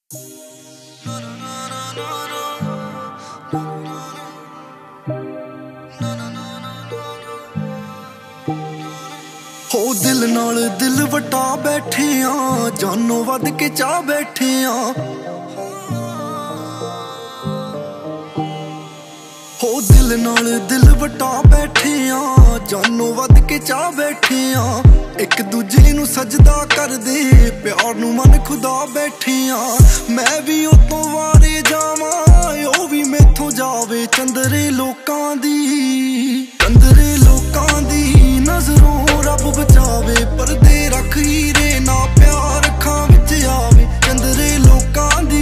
हो दिल नाल दिल वटा बैठे आ, जानों वध के चाह बैठे आ। हो दिल नाल दिल वटा बैठे आ, जानों वध के चाह बैठे आ। एक दूजे नू सजदा कर दे, प्यार नू मन खुदा बैठे आ। मैं भी उतों वारे जावां, ओ भी मैथों जावे चंदरे लोकां दी। चंदरे लोकां दी नजरों रब बचावे, परदे रख हीरे ना प्यार अखां विच आवे। चंदरे लोकां दी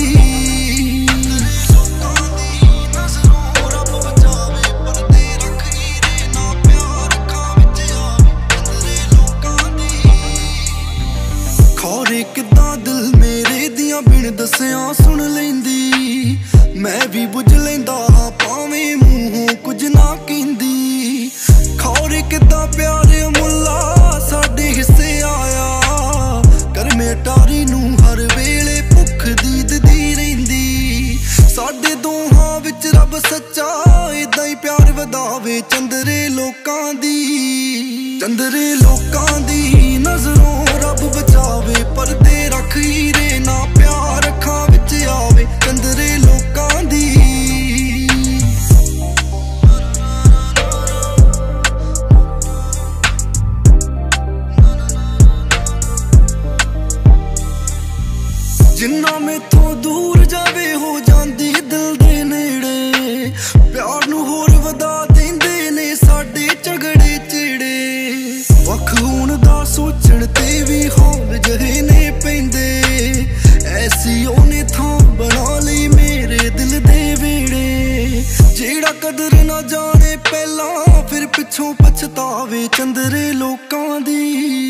किद्दां दिल मेरे दियां बिन दस्सियां सुन लैंदी। मैं भी बुझ लैंदा हां भावें मूंहों कुछ ना कहंदी। खौरे किद्दां प्यारे मुल्ला साडे हिस्से आया, कर मेटारी नू हर वेले भुख दीददी रहिंदी। साडे दोहां विच रब सच्चा इदां ही प्यार वधावे। चंदरे लोकां दी चंदरे लोकां दी नजरों रब बचावे, परदे रख हीरे ना प्यार अखां विच आवे। चंदरे लोकां दी जिन्ना मैथों दूर जावे हो जांदी दिल दे नेड़े। प्यार नू होर वधा देंदे ने साडे झगड़े चिड़े। वख होण दा सोचण ते भी हौल जहे ने पैंदे। ऐसी ओने थां बना लई मेरे दिल दे वेड़े। जेड़ा कदर ना जाने पहलां फिर पिछों पछतावे। चंदरे लोकां दी